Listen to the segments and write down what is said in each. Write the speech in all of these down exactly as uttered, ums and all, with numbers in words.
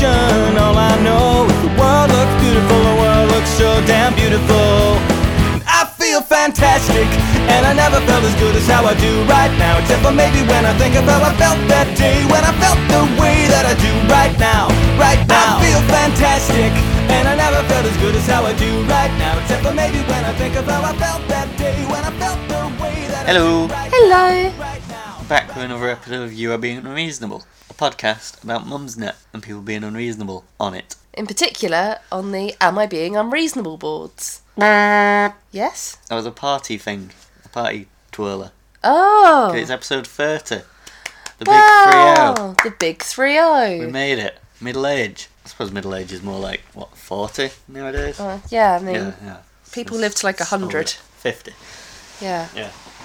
conversation. All I know is the world looks beautiful, the world looks so damn beautiful. I feel fantastic, and I never felt as good as how I do right now. Except for maybe when I think of how I felt that day, when I felt the way that I do right now, right now. I feel fantastic, and I never felt as good as how I do right now. Except for maybe when I think of how I felt that day, when I felt the way that Hello. I do right Hello. now, right now. Back with another episode of You Are Being Unreasonable, a podcast about Mumsnet and people being unreasonable on it. In particular, on the Am I Being Unreasonable boards. Yes? That was a party thing, a party twirler. Oh! It's episode thirty. The wow, big three oh. The big three oh. We made it. Middle age. I suppose middle age is more like, what, forty nowadays? Uh, yeah, I mean, yeah, yeah. people It's live to like a hundred. fifty. Yeah. Yeah.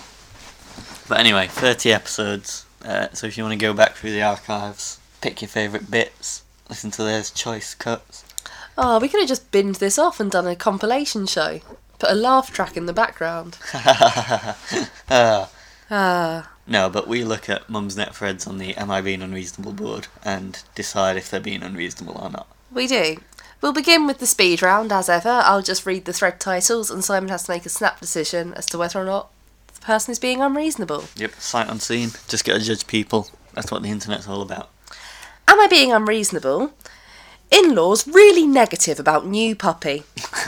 But anyway, thirty episodes. Uh, so if you want to go back through the archives, pick your favourite bits, listen to those choice cuts. Oh, we could have just binned this off and done a compilation show. Put a laugh track in the background. uh, Ah. no, but we look at Mumsnet threads on the Am I Being Unreasonable board and decide if they're being unreasonable or not. We do. We'll begin with the speed round, as ever. I'll just read the thread titles and Simon has to make a snap decision as to whether or not the person is being unreasonable. Yep, sight unseen. Just gotta judge people. That's what the internet's all about. Am I being unreasonable? In-laws really negative about new puppy.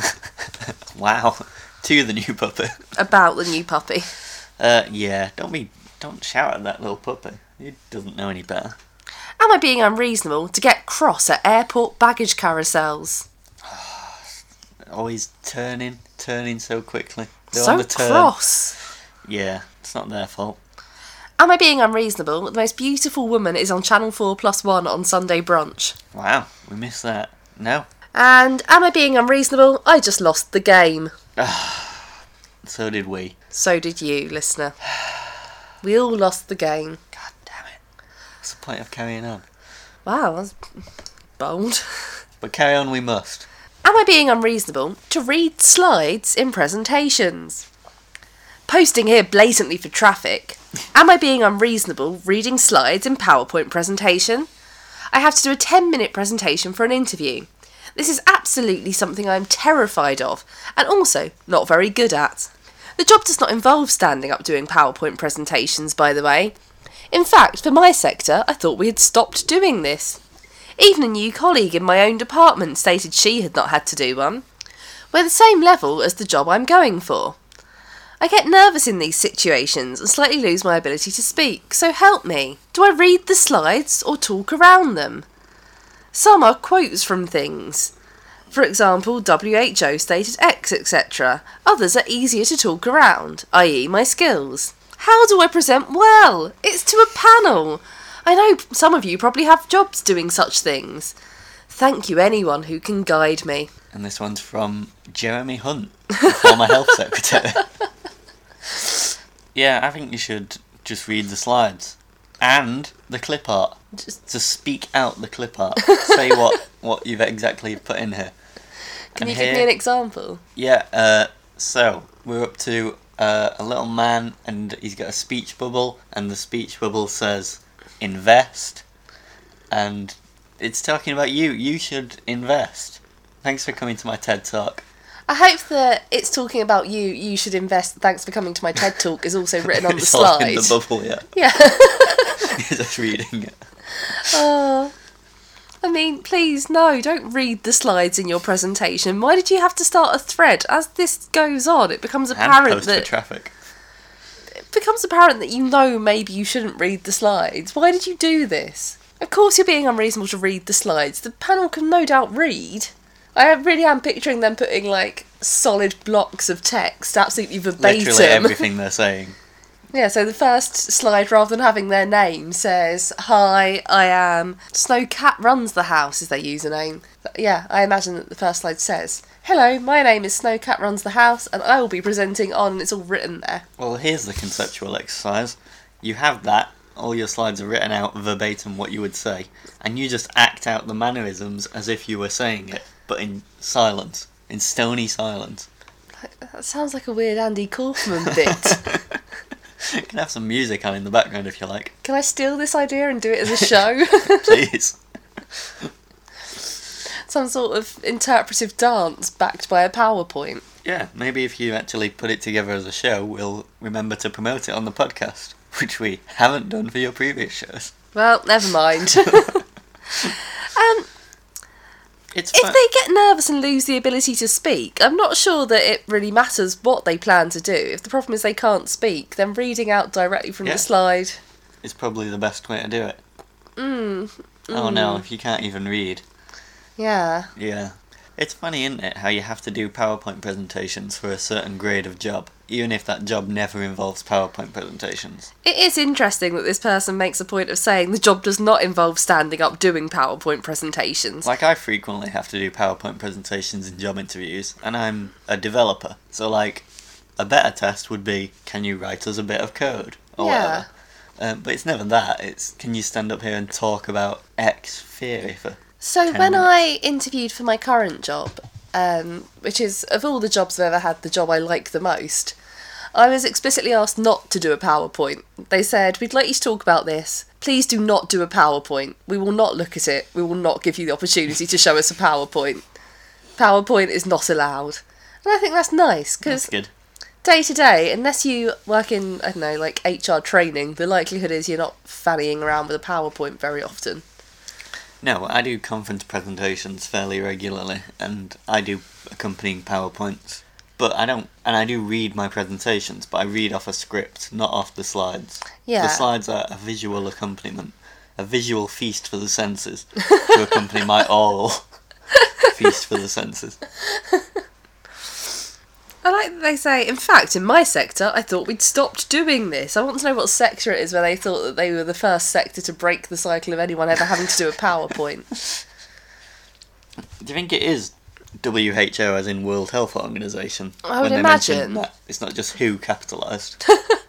Wow. To the new puppy. About the new puppy. Uh, yeah, don't be, don't shout at that little puppy. He doesn't know any better. Am I being unreasonable to get cross at airport baggage carousels? Always turning, turning so quickly. They're So on the turn. cross. Yeah, it's not their fault. Am I being unreasonable? The most beautiful woman is on Channel four plus one on Sunday brunch. Wow, we missed that. No. And am I being unreasonable? I just lost the game. So did we. So did you, listener. We all lost the game. God damn it. What's the point of carrying on? Wow, that's bold. But carry on we must. Am I being unreasonable to read slides in presentations? Posting here blatantly for traffic. Am I being unreasonable reading slides in PowerPoint presentation? I have to do a ten minute presentation for an interview. This is absolutely something I am terrified of and also not very good at. The job does not involve standing up doing PowerPoint presentations, by the way. In fact, for my sector, I thought we had stopped doing this. Even a new colleague in my own department stated she had not had to do one. We're the same level as the job I'm going for. I get nervous in these situations and slightly lose my ability to speak, so help me. Do I read the slides or talk around them? Some are quotes from things. For example, W H O stated X, et cetera. Others are easier to talk around, that is my skills. How do I present well? It's to a panel. I know some of you probably have jobs doing such things. Thank you anyone who can guide me. And this one's from Jeremy Hunt, the former health secretary. Yeah, I think you should just read the slides. And the clip art. Just, To speak out the clip art. Say what, what you've exactly put in here. can And you here, give me an example? Yeah, uh, so we're up to uh, a little man and he's got a speech bubble and the speech bubble says invest and it's talking about you. You should invest. Thanks for coming to my TED Talk. I hope that it's talking about you, you should invest, thanks for coming to my TED Talk is also written on the It's all slide. in the bubble, yeah. Yeah. You're just reading it. Oh, I mean, please, no, don't read the slides in your presentation. Why did you have to start a thread? As this goes on, it becomes And apparent post that for traffic. it becomes apparent that you know maybe you shouldn't read the slides. Why did you do this? Of course you're being unreasonable to read the slides. The panel can no doubt read. I really am picturing them putting, like, solid blocks of text, absolutely verbatim. Literally everything they're saying. Yeah, so the first slide, rather than having their name, says, "Hi, I am Snowcat Runs the House," is their username. Yeah, I imagine that the first slide says, "Hello, my name is Snowcat Runs the House, and I will be presenting on," and it's all written there. Well, here's the conceptual exercise. You have that, all your slides are written out verbatim what you would say, and you just act out the mannerisms as if you were saying it, but in silence, in stony silence. That sounds like a weird Andy Kaufman bit. You can have some music on in the background if you like. Can I steal this idea and do it as a show? Please. Some sort of interpretive dance backed by a PowerPoint. Yeah, maybe if you actually put it together as a show, we'll remember to promote it on the podcast, which we haven't done for your previous shows. Well, never mind. um, It's if fun. they get nervous and lose the ability to speak, I'm not sure that it really matters what they plan to do. If the problem is they can't speak, then reading out directly from Yeah. the slide... It's probably the best way to do it. Mm, Oh no, if you can't even read. yeah. Yeah. It's funny, isn't it, how you have to do PowerPoint presentations for a certain grade of job, even if that job never involves PowerPoint presentations. It is interesting that this person makes a point of saying the job does not involve standing up doing PowerPoint presentations. Like, I frequently have to do PowerPoint presentations in job interviews, and I'm a developer, so, like, a better test would be, can you write us a bit of code? Or Yeah. whatever. Um, but it's never that, it's, can you stand up here and talk about X theory for... So ten when minutes. I interviewed for my current job, um, which is, of all the jobs I've ever had, the job I like the most, I was explicitly asked not to do a PowerPoint. They said, we'd like you to talk about this. Please do not do a PowerPoint. We will not look at it. We will not give you the opportunity to show us a PowerPoint. PowerPoint is not allowed. And I think that's nice, That's because good. day to day, unless you work in, I don't know, like H R training, the likelihood is you're not fannying around with a PowerPoint very often. No, I do conference presentations fairly regularly, and I do accompanying PowerPoints. But I don't, and I do read my presentations, but I read off a script, not off the slides. Yeah. The slides are a visual accompaniment, a visual feast for the senses, to accompany my oral feast for the senses. I like that they say, in fact, in my sector, I thought we'd stopped doing this. I want to know what sector it is where they thought that they were the first sector to break the cycle of anyone ever having to do a PowerPoint. Do you think it is W H O as in World Health Organization? I would when they mention imagine. that it's not just who capitalised.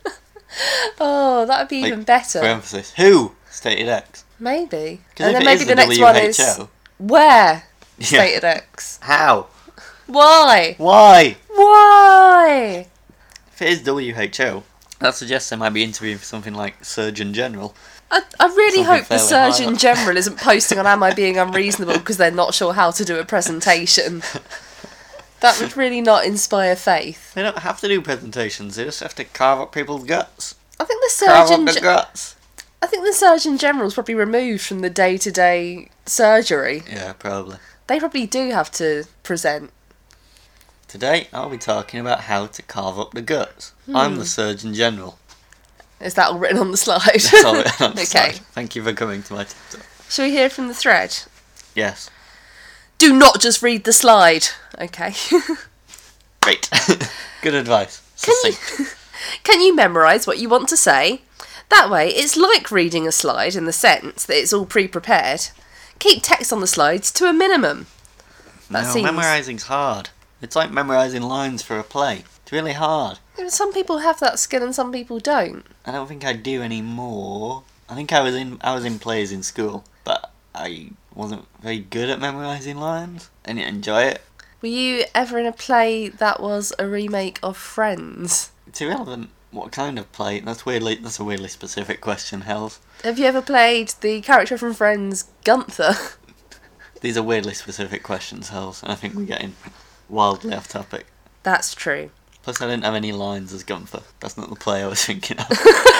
Oh, that would be Like, even better. For emphasis, who stated X? Maybe. 'Cause And if then it maybe is the the next one is, W H O where? Yeah. Stated X. How? Why? Why? Why? If it is W H O, that suggests they might be interviewing for something like Surgeon General. I, I really Something hope the fairly high Surgeon up. General isn't posting on Am I Being Unreasonable because they're not sure how to do a presentation. That would really not inspire faith. They don't have to do presentations, they just have to carve up people's guts. I think the Carve Surgeon up the Ge- guts. I think the Surgeon General's probably removed from the day-to-day surgery. Yeah, probably. They probably do have to present. Today, I'll be talking about how to carve up the guts. Hmm. I'm the Surgeon General. Is that all written on the slide? That's all it on the Okay. slide. Thank you for coming to my TikTok. Shall we hear from the thread? Yes. Do not just read the slide. Okay. Great. Good advice. Can Succinct. you, can you memorise what you want to say? That way, it's like reading a slide in the sense that it's all pre-prepared. Keep text on the slides to a minimum. That No, seems... memorising's hard. It's like memorising lines for a play. It's really hard. Some people have that skill and some people don't. I don't think I do anymore. I think I was in I was in plays in school, but I wasn't very good at memorising lines. I didn't enjoy it. Were you ever in a play that was a remake of Friends? It's irrelevant what kind of play. That's weirdly that's a weirdly specific question, Hells. Have you ever played the character from Friends, Gunther? These are weirdly specific questions, Hells, and I think we're getting wildly off topic. That's true. Plus, I didn't have any lines as Gunther. That's not the play I was thinking of.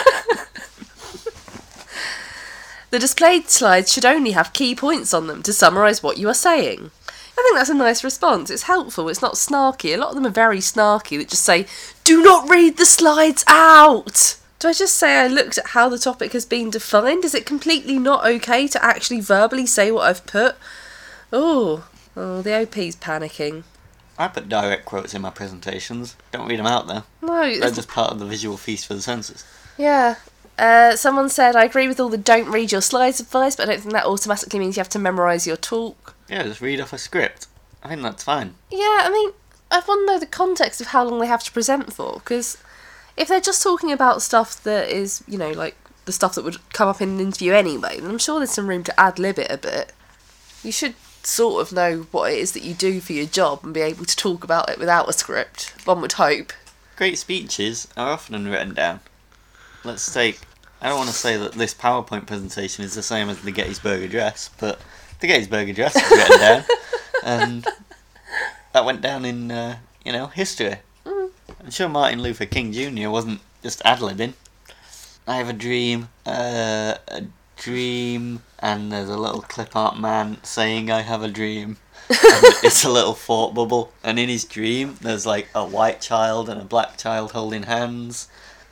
The displayed slides should only have key points on them to summarise what you are saying. I think that's a nice response. It's helpful. It's not snarky. A lot of them are very snarky that just say, do not read the slides out! Do I just say I looked at how the topic has been defined? Is it completely not okay to actually verbally say what I've put? Oh, oh, the O P's panicking. I put direct quotes in my presentations. Don't read them out though. No, They're it's- just part of the visual feast for the senses. yeah. Uh, someone said, I agree with all the don't read your slides advice, but I don't think that automatically means you have to memorise your talk. Yeah, just read off a script. I think that's fine. Yeah, I mean, I want to know the context of how long they have to present for, because if they're just talking about stuff that is, you know, like the stuff that would come up in an interview anyway, then I'm sure there's some room to ad-lib it a bit. You should sort of know what it is that you do for your job and be able to talk about it without a script, one would hope. Great speeches are often written down. Let's take... I don't want to say that this PowerPoint presentation is the same as the Gettysburg Address, but the Gettysburg Address was written down, and that went down in, uh, you know, history. Mm. I'm sure Martin Luther King Junior wasn't just ad-libbing. I have a dream, uh, a dream, and there's a little clip art man saying I have a dream. And it's a little thought bubble, and in his dream there's like a white child and a black child holding hands.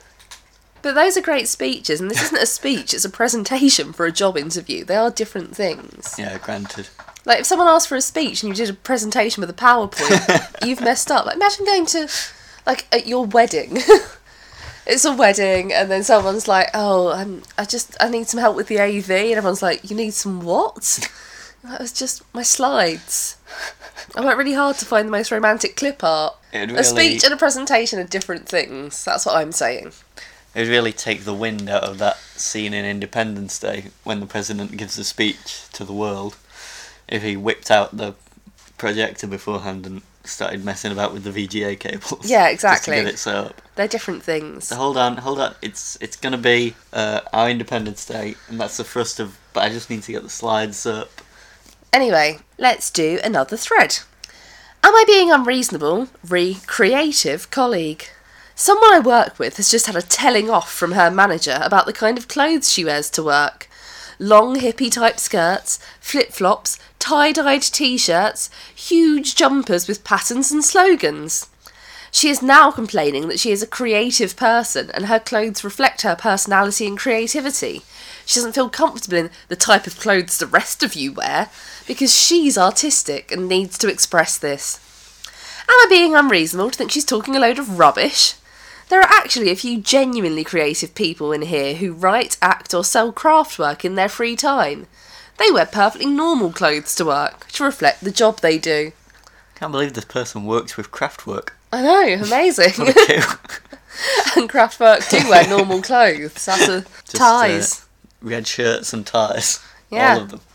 But those are great speeches, and this isn't a speech, it's a presentation for a job interview. They are different things. Yeah, granted. Like, if someone asked for a speech and you did a presentation with a PowerPoint, you've messed up. Like, imagine going to, like, at your wedding. It's a wedding, and then someone's like, oh, I'm, I just, I need some help with the A V, and everyone's like, you need some what? That was just my slides. I went really hard to find the most romantic clip art. It'd A really- speech and a presentation are different things. That's what I'm saying. It would really take the wind out of that scene in Independence Day when the president gives a speech to the world if he whipped out the projector beforehand and started messing about with the V G A cables. Yeah, exactly. Just to get it set up. They're different things. So hold on, hold on. It's it's gonna be uh, our Independence Day, and that's the thrust of. But I just need to get the slides up. Anyway, let's do another thread. Am I being unreasonable? Re creative colleague. Someone I work with has just had a telling off from her manager about the kind of clothes she wears to work. Long hippie type skirts, flip-flops, tie-dyed t-shirts, huge jumpers with patterns and slogans. She is now complaining that she is a creative person and her clothes reflect her personality and creativity. She doesn't feel comfortable in the type of clothes the rest of you wear because she's artistic and needs to express this. Am I being unreasonable to think she's talking a load of rubbish? There are actually a few genuinely creative people in here who write, act or sell craft work in their free time. They wear perfectly normal clothes to work to reflect the job they do. Can't believe this person works with Kraftwerk. I know, amazing. What a coup. And Kraftwerk do wear normal clothes. That's a Just, ties. Uh, red shirts and ties. Yeah. All of them.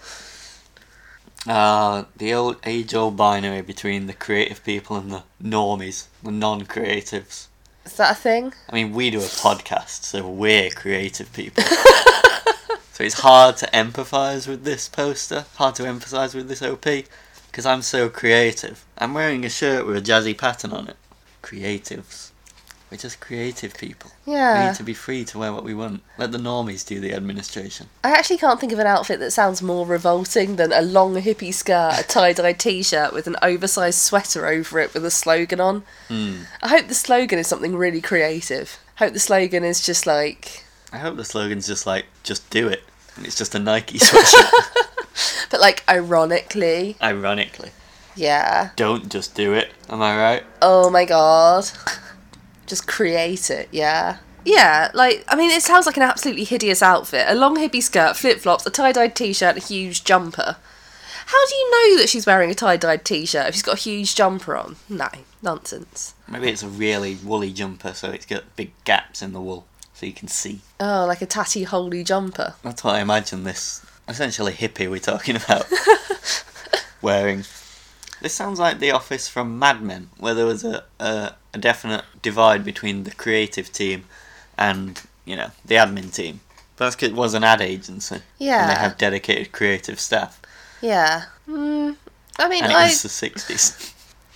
Ah, the old age-old binary between the creative people and the normies, the non-creatives. Is that a thing? I mean, we do a podcast, so we're creative people. So it's hard to empathise with this poster, hard to empathise with this O P, because I'm so creative. I'm wearing a shirt with a jazzy pattern on it. Creatives. We're just creative people. We Yeah. need to be free to wear what we want. Let the normies do the administration. I actually can't think of an outfit that sounds more revolting than a long hippie skirt, a tie-dye t-shirt with an oversized sweater over it with a slogan on. Hmm. I hope the slogan is something really creative. I hope the slogan is just like... I hope the slogan's just like, just do it. And it's just a Nike sweatshirt. But like, ironically. Ironically. Yeah. Don't just do it. Am I right? Oh my god. Just create it, yeah. Yeah, like, I mean, it sounds like an absolutely hideous outfit. A long hippie skirt, flip-flops, a tie-dyed t-shirt, and a huge jumper. How do you know that she's wearing a tie-dyed t-shirt if she's got a huge jumper on? No, nonsense. Maybe it's a really woolly jumper, so it's got big gaps in the wool, so you can see. Oh, like a tatty holy jumper. That's what I imagine this essentially hippie we're talking about wearing. This sounds like The Office from Mad Men, where there was a, a, a definite divide between the creative team and, you know, the admin team. But that's 'cause it was an ad agency. Yeah. And they have dedicated creative staff. Yeah. Mm, I mean, And it I, was the sixties.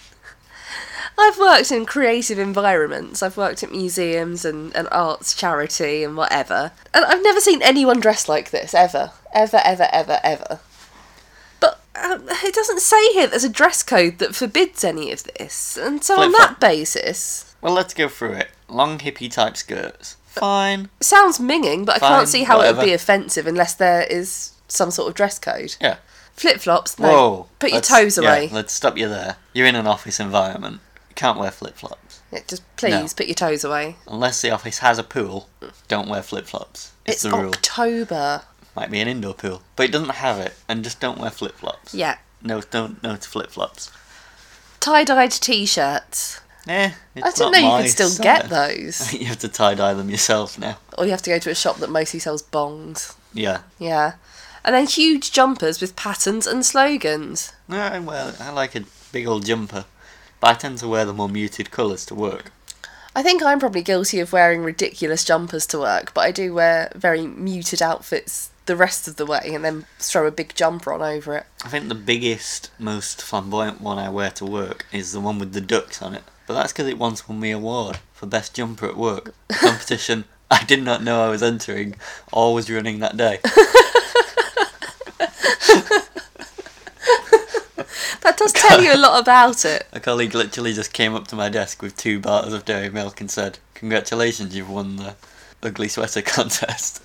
I've worked in creative environments. I've worked at museums and an arts charity and whatever. And I've never seen anyone dressed like this, ever. Ever, ever, ever, ever. But um, it doesn't say here there's a dress code that forbids any of this. And so on Flip-flop. that basis, Well, let's go through it. Long hippie type skirts. Fine. it sounds minging, but I Fine, can't see how it whatever. would be offensive unless there is some sort of dress code. Yeah. Flip-flops, no. Whoa. Put your let's- toes yeah, away. let's stop you there. You're in an office environment. You can't wear flip-flops. Yeah, just please, No. put your toes away. Unless the office has a pool, don't wear flip-flops. It's, It's the rule. October. Might be an indoor pool. But it doesn't have it. And just don't wear flip-flops. Yeah. No, don't, no to flip-flops. Tie-dyed t-shirts. Eh, it's I didn't not know you my could still style. get those. You have to tie-dye them yourself now. Or you have to go to a shop that mostly sells bongs. Yeah. Yeah. And then huge jumpers with patterns and slogans. No, well, I like a big old jumper. But I tend to wear the more muted colours to work. I think I'm probably guilty of wearing ridiculous jumpers to work, but I do wear very muted outfits the rest of the way and then throw a big jumper on over it. I think the biggest, most flamboyant one I wear to work is the one with the ducks on it. But that's because it once won me an award for best jumper at work. A competition I did not know I was entering or was running that day. That does tell you a lot about it. A colleague literally just came up to my desk with two bottles of dairy milk and said, "Congratulations, you've won the ugly sweater contest."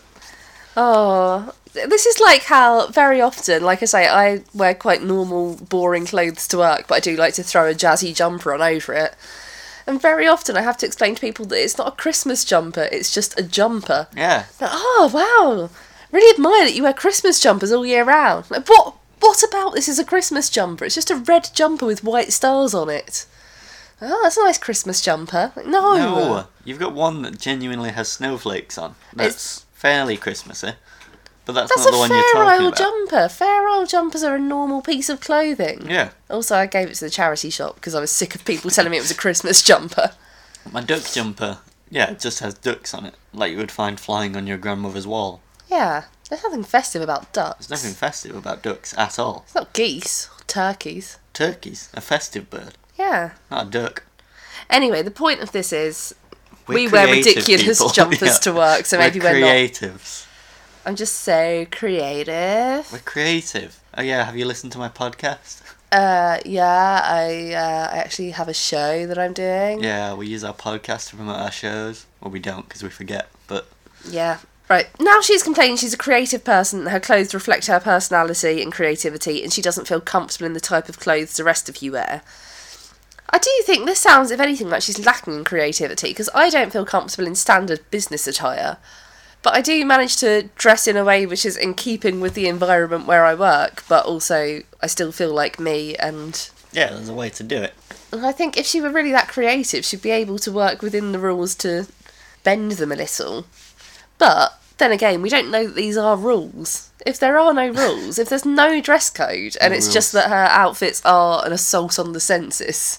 Oh, this is like how very often, like I say, I wear quite normal, boring clothes to work, but I do like to throw a jazzy jumper on over it. And very often I have to explain to people that it's not a Christmas jumper, it's just a jumper. Yeah. Like, oh, wow, really admire that you wear Christmas jumpers all year round. Like, what, what about this is a Christmas jumper? It's just a red jumper with white stars on it. Oh, that's a nice Christmas jumper. Like, no. No, you've got one that genuinely has snowflakes on. That's It's- fairly Christmassy. But that's, That's not the a one you're Fair talking Isle about. jumper. Fair Isle jumpers are a normal piece of clothing. Yeah. Also, I gave it to the charity shop because I was sick of people telling me it was a Christmas jumper. My duck jumper, yeah, it just has ducks on it, like you would find flying on your grandmother's wall. Yeah, there's nothing festive about ducks. There's nothing festive about ducks at all. It's not geese or turkeys. Turkey's a festive bird, Yeah. not a duck. Anyway, the point of this is We're we wear creative ridiculous people. jumpers Yeah. to work, so we're maybe we're not. creatives. I'm just so creative. We're creative. Oh yeah, have you listened to my podcast? Uh, yeah, I uh, I actually have a show that I'm doing. Yeah, we use our podcast to promote our shows. Well, we don't because we forget, but Yeah. Right. Now she's complaining she's a creative person, her clothes reflect her personality and creativity, and she doesn't feel comfortable in the type of clothes the rest of you wear. I do think this sounds, if anything, like she's lacking in creativity, because I don't feel comfortable in standard business attire. But I do manage to dress in a way which is in keeping with the environment where I work, but also I still feel like me, and yeah, there's a way to do it. I think if she were really that creative, she'd be able to work within the rules to bend them a little. But then again, we don't know that these are rules. If there are no rules, if there's no dress code, and No it's rules. just that her outfits are an assault on the census.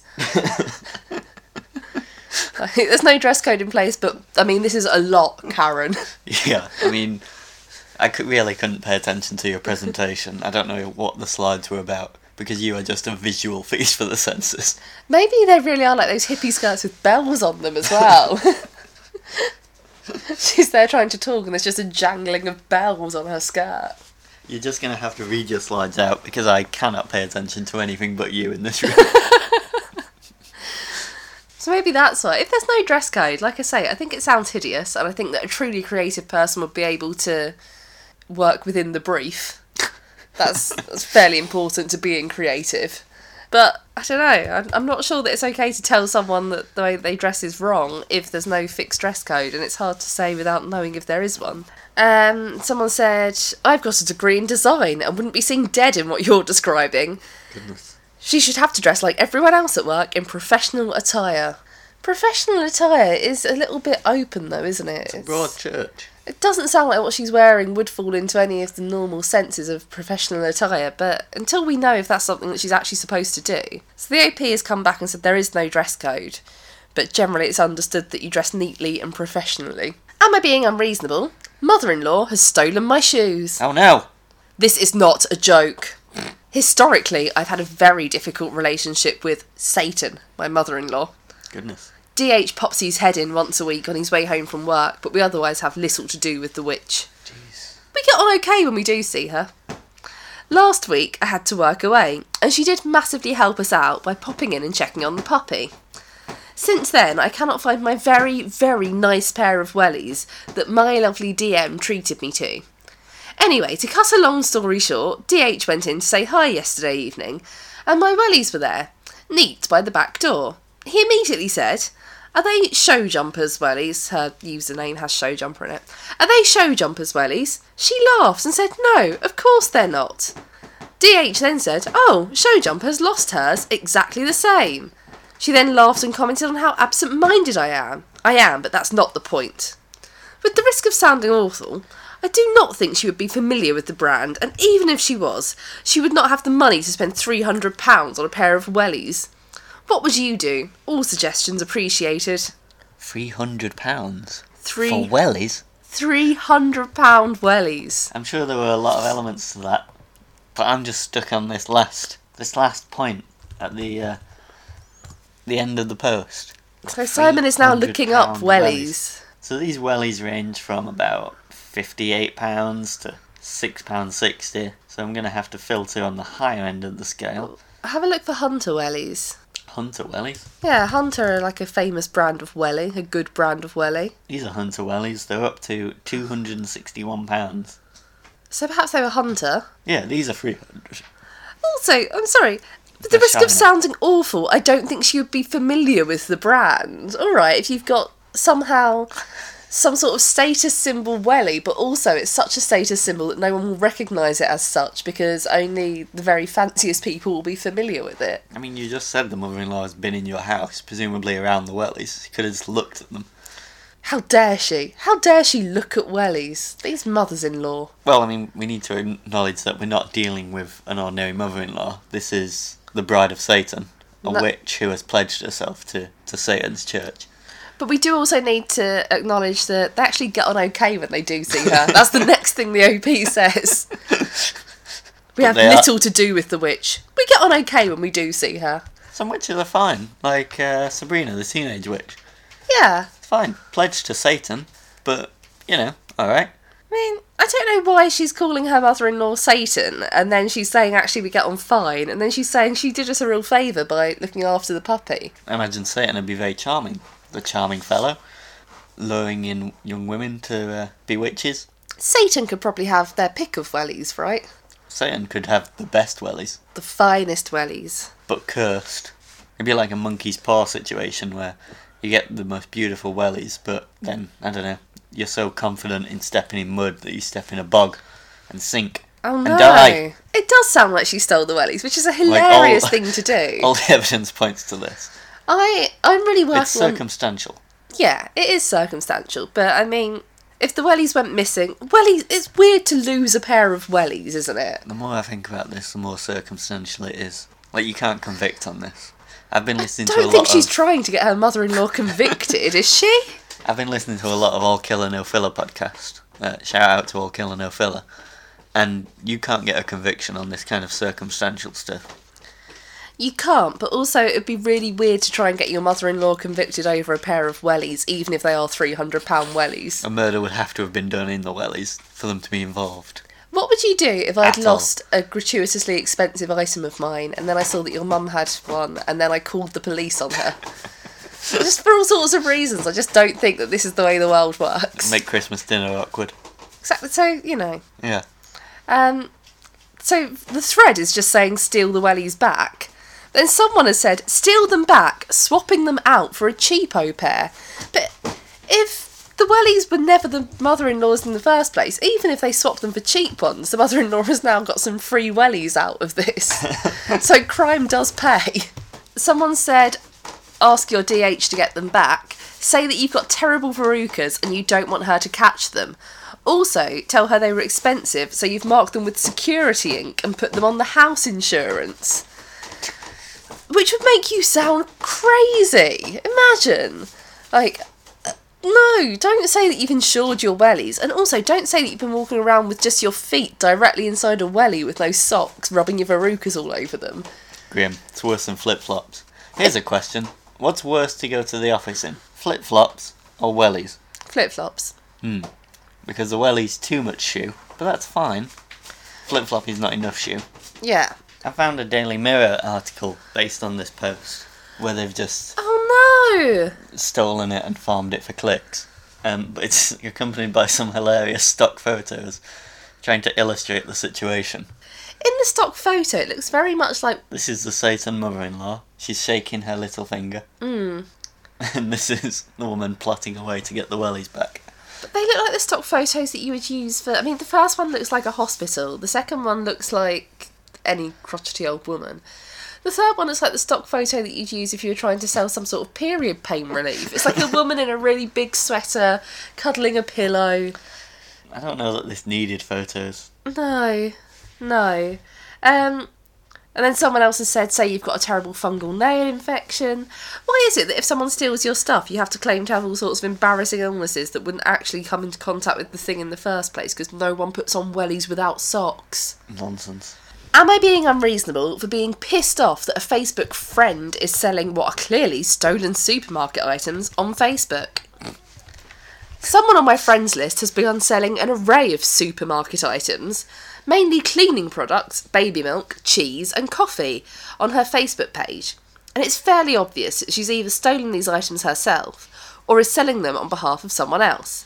I think there's no dress code in place, but I mean, this is a lot, Karen. Yeah, I mean, I could, really couldn't pay attention to your presentation. I don't know what the slides were about, because you are just a visual feast for the census. Maybe they really are like those hippie skirts with bells on them as well. She's there trying to talk and there's just a jangling of bells on her skirt. You're just going to have to read your slides out, because I cannot pay attention to anything but you in this room. So maybe that's why. If there's no dress code, like I say, I think it sounds hideous, and I think that a truly creative person would be able to work within the brief. That's, that's fairly important to being creative. But, I don't know, I'm, I'm not sure that it's okay to tell someone that the way they dress is wrong if there's no fixed dress code, and it's hard to say without knowing if there is one. Um, someone said, I've got a degree in design and wouldn't be seen dead in what you're describing. Goodness. She should have to dress like everyone else at work in professional attire. Professional attire is a little bit open though, isn't it? It's a broad church. It doesn't sound like what she's wearing would fall into any of the normal senses of professional attire, but until we know if that's something that she's actually supposed to do. So the O P has come back and said there is no dress code, but generally it's understood that you dress neatly and professionally. Am I being unreasonable? Mother-in-law has stolen my shoes. Oh no! This is not a joke. Historically, I've had a very difficult relationship with Satan, my mother-in-law. Goodness. D H pops his head in once a week on his way home from work, but we otherwise have little to do with the witch. Jeez. We get on okay when we do see her. Last week, I had to work away, and she did massively help us out by popping in and checking on the puppy. Since then, I cannot find my very, very nice pair of wellies that my lovely D M treated me to. Anyway, to cut a long story short, D H went in to say hi yesterday evening, and my wellies were there, neat by the back door. He immediately said, "Are they show jumpers, wellies?" Her username has show jumper in it. "Are they show jumpers, wellies?" She laughed and said, "No, of course they're not." D H then said, "Oh, show jumper's lost hers, exactly the same." She then laughed and commented on how absent-minded I am. I am, but that's not the point. With the risk of sounding awful, I do not think she would be familiar with the brand, and even if she was, she would not have the money to spend three hundred pounds on a pair of wellies. What would you do? All suggestions appreciated. Three hundred pounds Three for wellies. three hundred pound wellies. I'm sure there were a lot of elements to that, but I'm just stuck on this last this last point at the uh, the end of the post. So Simon is now three hundred looking up pound wellies. So these wellies range from about fifty-eight pounds to six pounds sixty. So I'm going to have to filter on the higher end of the scale. Have a look for Hunter wellies. Hunter wellies. Yeah, Hunter are like a famous brand of welly, a good brand of welly. These are Hunter wellies. They're up to two hundred sixty-one pounds. So perhaps they were Hunter. Yeah, these are three hundred. Also, I'm sorry, but the They're risk of shiny. sounding awful, I don't think she would be familiar with the brand. Alright, if you've got somehow some sort of status symbol welly, but also it's such a status symbol that no one will recognise it as such because only the very fanciest people will be familiar with it. I mean, you just said the mother-in-law has been in your house, presumably around the wellies. You could have just looked at them. How dare she? How dare she look at wellies? These mothers-in-law. Well, I mean, we need to acknowledge that we're not dealing with an ordinary mother-in-law. This is the bride of Satan, a No. witch who has pledged herself to, to Satan's church. But we do also need to acknowledge that they actually get on okay when they do see her. That's the next thing the O P says. We But have they are- little to do with the witch. We get on okay when we do see her. Some witches are fine, like uh, Sabrina, the teenage witch. Yeah. It's fine, pledged to Satan, but, you know, alright. I mean, I don't know why she's calling her mother-in-law Satan, and then she's saying actually we get on fine, and then she's saying she did us a real favour by looking after the puppy. I imagine Satan would be very charming. The charming fellow, luring in young women to uh, be witches. Satan could probably have their pick of wellies, right? Satan could have the best wellies, The finest wellies. but cursed. It'd be like a monkey's paw situation where you get the most beautiful wellies, but then, I don't know, you're so confident in stepping in mud that you step in a bog and sink Oh and no. die. It does sound like she stole the wellies, which is a hilarious all- thing to do. All the evidence points to this. I, I'm really working It's on... circumstantial. Yeah, it is circumstantial, but I mean, if the wellies went missing... Wellies, it's weird to lose a pair of wellies, isn't it? The more I think about this, the more circumstantial it is. Like, you can't convict on this. I've been listening to a Don't lot think she's of... trying to get her mother-in-law convicted, is she? I've been listening to a lot of All Killer No Filler podcast. Uh, shout out to All Killer No Filler. And you can't get a conviction on this kind of circumstantial stuff. You can't, but also it would be really weird to try and get your mother-in-law convicted over a pair of wellies, even if they are three hundred pound wellies. A murder would have to have been done in the wellies for them to be involved. What would you do if I'd At all. lost a gratuitously expensive item of mine, and then I saw that your mum had one, and then I called the police on her? Just for all sorts of reasons, I just don't think that this is the way the world works. Make Christmas dinner awkward. Exactly, so, you know. Yeah. Um, so the thread is just saying steal the wellies back. Then someone has said steal them back, swapping them out for a cheapo pair. But if the wellies were never the mother-in-law's in the first place, even if they swapped them for cheap ones, the mother-in-law has now got some free wellies out of this. So crime does pay. Someone said ask your D H to get them back. Say that you've got terrible verrucas and you don't want her to catch them. Also, tell her they were expensive, so you've marked them with security ink and put them on the house insurance. Which would make you sound crazy. Imagine. Like, uh, no, don't say that you've insured your wellies. And also, don't say that you've been walking around with just your feet directly inside a welly with no socks, rubbing your verrucas all over them. Graham, it's worse than flip-flops. Here's a question. What's worse to go to the office in? Flip-flops or wellies? Flip-flops. Hmm. Because the wellies too much shoe, but that's fine. Flip-flop is not enough shoe. Yeah. I found a Daily Mirror article based on this post where they've just Oh no! stolen it and farmed it for clicks. Um, but it's accompanied by some hilarious stock photos trying to illustrate the situation. In the stock photo, it looks very much like... This is the Satan mother-in-law. She's shaking her little finger. Mm. And this is the woman plotting away to get the wellies back. But they look like the stock photos that you would use for... I mean, the first one looks like a hospital. The second one looks like any crotchety old woman. The third one looks like the stock photo that you'd use if you were trying to sell some sort of period pain relief. It's like a woman in a really big sweater, cuddling a pillow. I don't know that this needed photos. No, no. Um, And then someone else has said, say you've got a terrible fungal nail infection. Why is it that if someone steals your stuff, you have to claim to have all sorts of embarrassing illnesses that wouldn't actually come into contact with the thing in the first place because no one puts on wellies without socks? Nonsense. Am I being unreasonable for being pissed off that a Facebook friend is selling what are clearly stolen supermarket items on Facebook? Someone on my friends list has begun selling an array of supermarket items, mainly cleaning products, baby milk, cheese and coffee, on her Facebook page. And it's fairly obvious that she's either stolen these items herself or is selling them on behalf of someone else.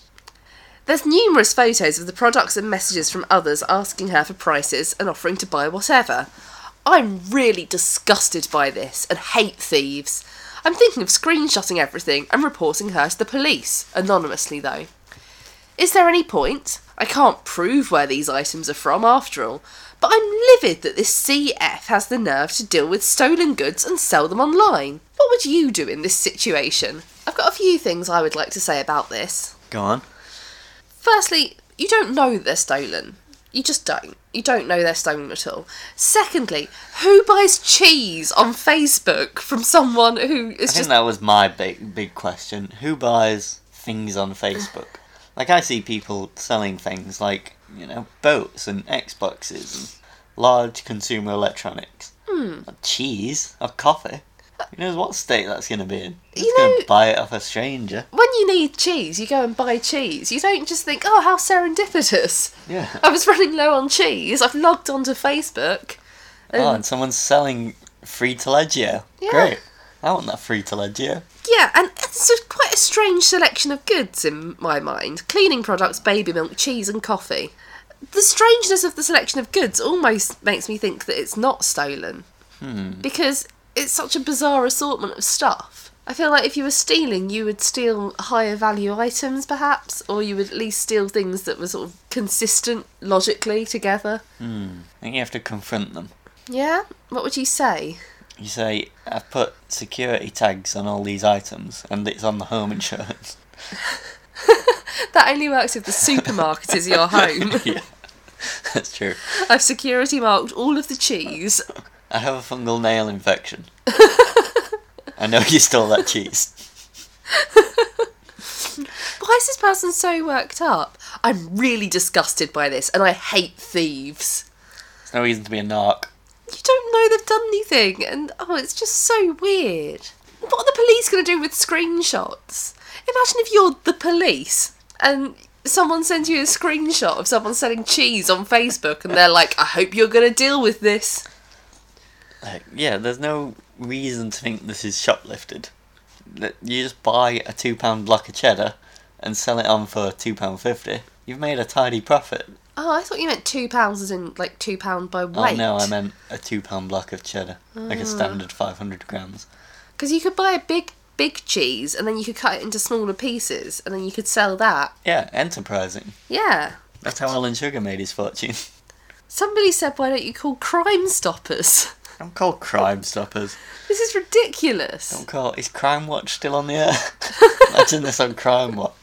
There's numerous photos of the products and messages from others asking her for prices and offering to buy whatever. I'm really disgusted by this and hate thieves. I'm thinking of screenshotting everything and reporting her to the police, anonymously though. Is there any point? I can't prove where these items are from after all, but I'm livid that this C F has the nerve to deal with stolen goods and sell them online. What would you do in this situation? I've got a few things I would like to say about this. Go on. Firstly, you don't know that they're stolen. You just don't. You don't know they're stolen at all. Secondly, who buys cheese on Facebook from someone who is I think just... that was my big, big question. Who buys things on Facebook? Like, I see people selling things like, you know, boats and Xboxes and large consumer electronics. Hmm. Not cheese or coffee. Who knows what state that's going to be in? Just You going know- to buy it off a stranger. When you need cheese, you go and buy cheese. You don't just think, oh, how serendipitous. Yeah. I was running low on cheese. I've logged onto Facebook. And Oh, and someone's selling Free-to-Leggio. Yeah. Great. I want that Free-to-Leggio. yeah, and it's a, quite a strange selection of goods in my mind. Cleaning products, baby milk, cheese and coffee. The strangeness of the selection of goods almost makes me think that it's not stolen. Hmm. Because it's such a bizarre assortment of stuff. I feel like if you were stealing, you would steal higher value items, perhaps, or you would at least steal things that were sort of consistent logically together. Hmm. I think you have to confront them. Yeah? What would you say? You say, I've put security tags on all these items, and it's on the home insurance. That only works if the supermarket is your home. Yeah, that's true. I've security marked all of the cheese. I have a fungal nail infection. I know you stole that cheese. Why is this person so worked up? I'm really disgusted by this, and I hate thieves. There's no reason to be a narc. You don't know they've done anything, and oh, it's just so weird. What are the police going to do with screenshots? Imagine if you're the police and someone sends you a screenshot of someone selling cheese on Facebook and they're like, I hope you're going to deal with this. Like, yeah, there's no reason to think this is shoplifted. That you just buy a two pound block of cheddar and sell it on for two pound fifty. You've made a tidy profit. Oh, I thought you meant two pounds as in like two pound by weight. Oh no, I meant a two pound block of cheddar, like a standard five hundred grams. Because you could buy a big, big cheese and then you could cut it into smaller pieces and then you could sell that. Yeah, enterprising. Yeah. That's how Alan Sugar made his fortune. Somebody said, why don't you call Crime Stoppers? Don't call Crime Stoppers. This is ridiculous. Don't call. Is Crime Watch still on the air? Imagine this on Crime Watch.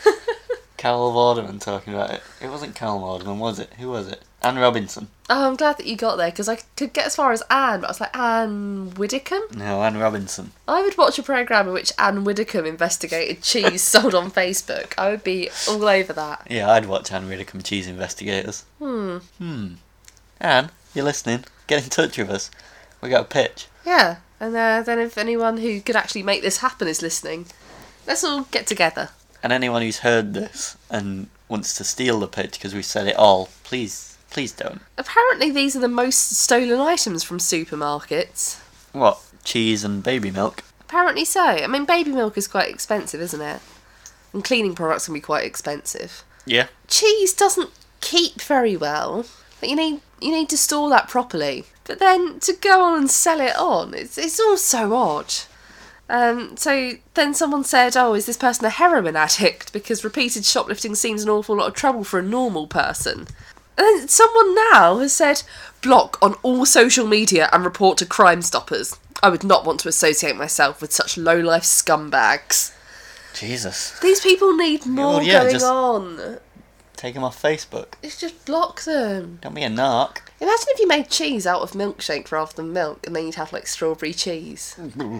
Carol Vorderman talking about it. It wasn't Carol Vorderman, was it? Who was it? Anne Robinson. Oh, I'm glad that you got there because I could get as far as Anne, but I was like, Anne Widdicombe? No, Anne Robinson. I would watch a programme in which Anne Widdicombe investigated cheese sold on Facebook. I would be all over that. Yeah, I'd watch Anne Widdicombe Cheese Investigators. Hmm. Hmm. Anne, you're listening? Get in touch with us. We got a pitch. Yeah, and uh, then if anyone who could actually make this happen is listening, let's all get together. And anyone who's heard this and wants to steal the pitch because we said it all, please, please don't. Apparently these are the most stolen items from supermarkets. What? Cheese and baby milk? Apparently so. I mean, baby milk is quite expensive, isn't it? And cleaning products can be quite expensive. Yeah. Cheese doesn't keep very well. But you need you need to store that properly. But then to go on and sell it on, it's it's all so odd. Um, so then someone said, oh, is this person a heroin addict? Because repeated shoplifting seems an awful lot of trouble for a normal person. And then someone now has said, block on all social media and report to Crime Stoppers. I would not want to associate myself with such low-life scumbags. Jesus. These people need more Well, yeah, going just- on. Take them off Facebook. It's just block them. Don't be a narc. Imagine if you made cheese out of milkshake rather than milk, and then you'd have like strawberry cheese.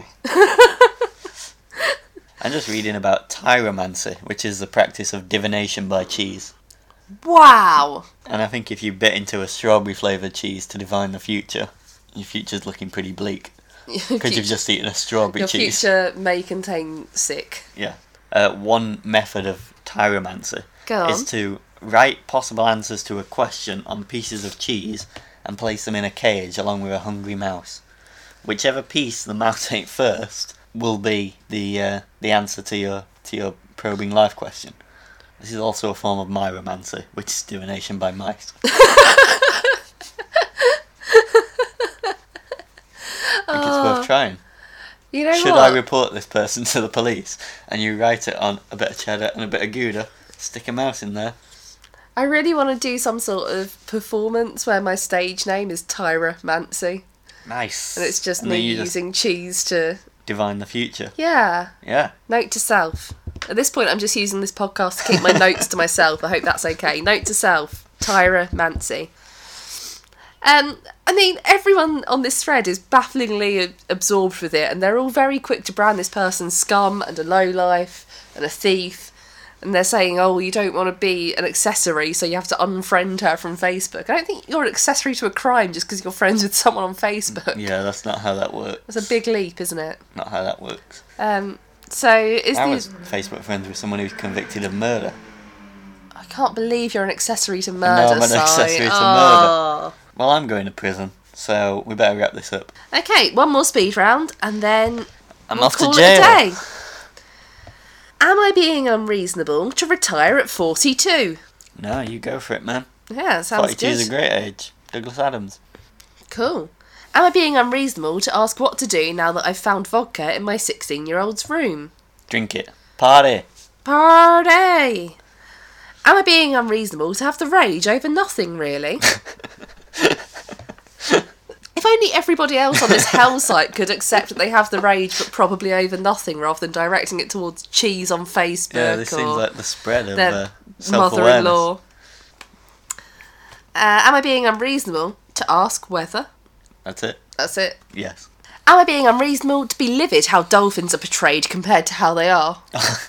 I'm just reading about tyromancy, which is the practice of divination by cheese. Wow! And I think if you bit into a strawberry flavoured cheese to divine the future, your future's looking pretty bleak. Because you've just eaten a strawberry Your cheese. future may contain sick. Yeah. Uh, one method of tyromancy Go on. is to write possible answers to a question on pieces of cheese and place them in a cage along with a hungry mouse. Whichever piece the mouse ate first will be the uh, the answer to your to your probing life question. This is also a form of myromancy, which is divination by mice. I think it's worth trying. You know Should what? I report this person to the police? And you write it on a bit of cheddar and a bit of Gouda, stick a mouse in there. I really want to do some sort of performance where my stage name is Tyra Mancy. Nice. And it's just And me then you just using cheese to... divine the future. Yeah. Yeah. Note to self. At this point, I'm just using this podcast to keep my notes to myself. I hope that's okay. Note to self. Tyra Mancy. Um, I mean, everyone on this thread is bafflingly absorbed with it, and they're all very quick to brand this person scum and a lowlife and a thief. And they're saying, oh, you don't want to be an accessory, so you have to unfriend her from Facebook. I don't think you're an accessory to a crime just because you're friends with someone on Facebook. Yeah, that's not how that works. That's a big leap, isn't it? Not how that works. Um, so is I the... was Facebook friends with someone who's convicted of murder. I can't believe you're an accessory to No, murder, I'm an Si. accessory to Oh. Well, I'm going to prison, so we better wrap this up. Okay, one more speed round, and then I'm we'll off to call jail. it a day. Am I being unreasonable to retire at forty-two? No, you go for it, man. Yeah, that sounds forty-two is a good. great age. Douglas Adams. Cool. Am I being unreasonable to ask what to do now that I've found vodka in my sixteen-year-old's room? Drink it. Party. Party! Am I being unreasonable to have the rage over nothing, really? If only everybody else on this hell site could accept that they have the rage, but probably over nothing, rather than directing it towards cheese on Facebook Yeah, this or seems like the spread of their uh, self-awareness. mother-in-law. Uh, am I being unreasonable to ask whether? That's it. That's it. Yes. Am I being unreasonable to be livid how dolphins are portrayed compared to how they are?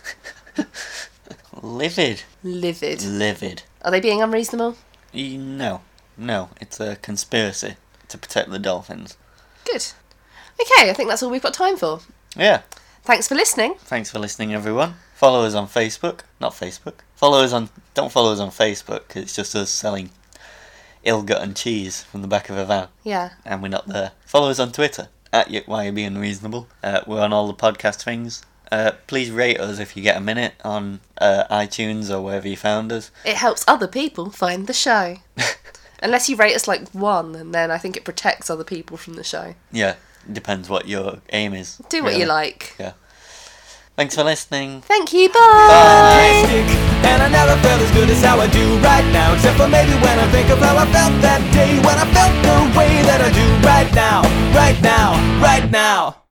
Livid. Livid. Livid. Are they being unreasonable? E- No. No, it's a conspiracy to protect the dolphins. Good. Okay, I think that's all we've got time for. Yeah. Thanks for listening. Thanks for listening, everyone. Follow us on Facebook. Not Facebook. Follow us on... Don't follow us on Facebook, because it's just us selling ill-gotten cheese from the back of a van. Yeah. And we're not there. Follow us on Twitter, at Y Y B Unreasonable. Uh, we're on all the podcast things. Uh, please rate us if you get a minute on uh, iTunes or wherever you found us. It helps other people find the show. Unless you rate us like one, and then I think it protects other people from the show. Yeah, depends what your aim is. Do what really. you like. Yeah. Thanks for listening. Thank you, bye! Bye. And I never felt as good as how I do right now, except for maybe when I think of how I felt that day, when I felt the way that I do right now, right now, right now.